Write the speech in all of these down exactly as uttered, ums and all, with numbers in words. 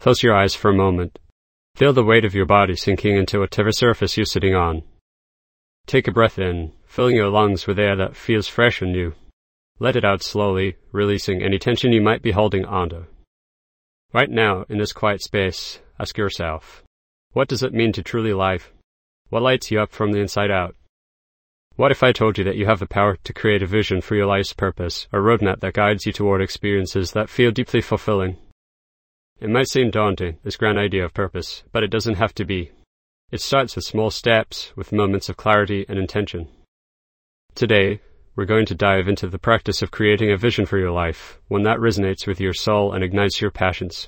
Close your eyes for a moment. Feel the weight of your body sinking into whatever surface you're sitting on. Take a breath in, filling your lungs with air that feels fresh and new. Let it out slowly, releasing any tension you might be holding onto. Right now, in this quiet space, ask yourself, what does it mean to truly live? What lights you up from the inside out? What if I told you that you have the power to create a vision for your life's purpose, a roadmap that guides you toward experiences that feel deeply fulfilling? It might seem daunting, this grand idea of purpose, but it doesn't have to be. It starts with small steps, with moments of clarity and intention. Today, we're going to dive into the practice of creating a vision for your life, one that resonates with your soul and ignites your passions.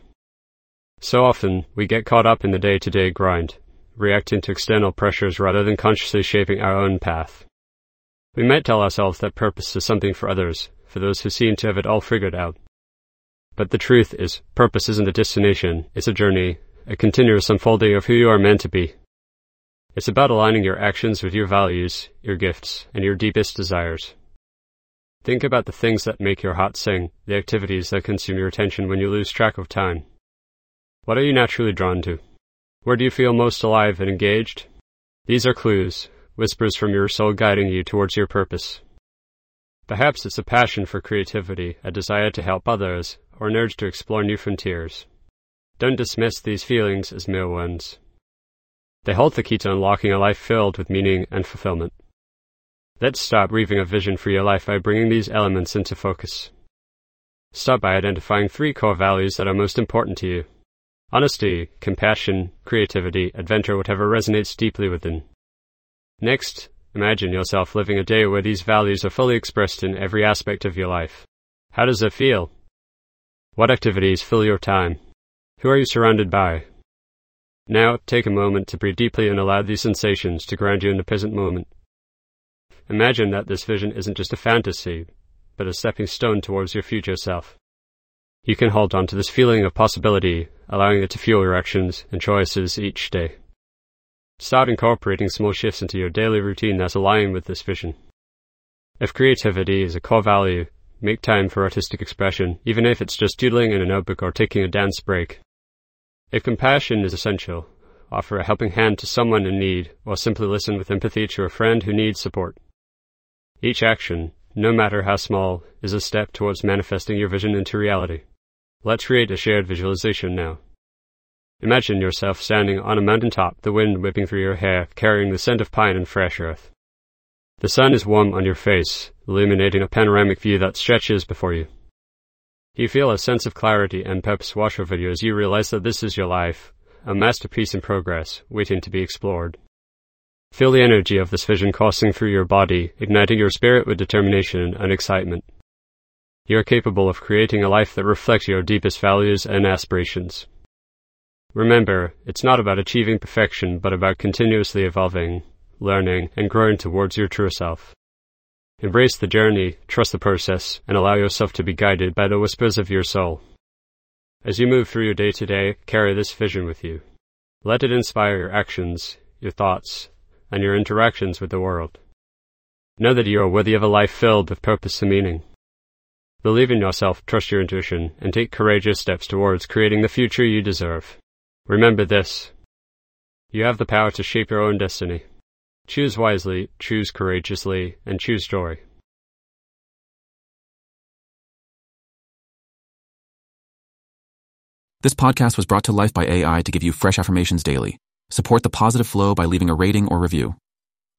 So often, we get caught up in the day-to-day grind, reacting to external pressures rather than consciously shaping our own path. We might tell ourselves that purpose is something for others, for those who seem to have it all figured out. But the truth is, purpose isn't a destination, it's a journey, a continuous unfolding of who you are meant to be. It's about aligning your actions with your values, your gifts, and your deepest desires. Think about the things that make your heart sing, the activities that consume your attention when you lose track of time. What are you naturally drawn to? Where do you feel most alive and engaged? These are clues, whispers from your soul guiding you towards your purpose. Perhaps it's a passion for creativity, a desire to help others, or an urge to explore new frontiers. Don't dismiss these feelings as mere ones. They hold the key to unlocking a life filled with meaning and fulfillment. Let's start weaving a vision for your life by bringing these elements into focus. Start by identifying three core values that are most important to you. Honesty, compassion, creativity, adventure, whatever resonates deeply within. Next, imagine yourself living a day where these values are fully expressed in every aspect of your life. How does it feel? What activities fill your time? Who are you surrounded by? Now, take a moment to breathe deeply and allow these sensations to ground you in the present moment. Imagine that this vision isn't just a fantasy, but a stepping stone towards your future self. You can hold on to this feeling of possibility, allowing it to fuel your actions and choices each day. Start incorporating small shifts into your daily routine that's aligned with this vision. If creativity is a core value, make time for artistic expression, even if it's just doodling in a notebook or taking a dance break. If compassion is essential, offer a helping hand to someone in need, or simply listen with empathy to a friend who needs support. Each action, no matter how small, is a step towards manifesting your vision into reality. Let's create a shared visualization now. Imagine yourself standing on a mountaintop, the wind whipping through your hair, carrying the scent of pine and fresh earth. The sun is warm on your face, illuminating a panoramic view that stretches before you. You feel a sense of clarity and purpose wash over you as you realize that this is your life, a masterpiece in progress, waiting to be explored. Feel the energy of this vision coursing through your body, igniting your spirit with determination and excitement. You are capable of creating a life that reflects your deepest values and aspirations. Remember, it's not about achieving perfection, but about continuously evolving, learning, and growing towards your true self. Embrace the journey, trust the process, and allow yourself to be guided by the whispers of your soul. As you move through your day to day, carry this vision with you. Let it inspire your actions, your thoughts, and your interactions with the world. Know that you are worthy of a life filled with purpose and meaning. Believe in yourself, trust your intuition, and take courageous steps towards creating the future you deserve. Remember this: you have the power to shape your own destiny. Choose wisely, choose courageously, and choose joy. This podcast was brought to life by A I to give you fresh affirmations daily. Support the positive flow by leaving a rating or review.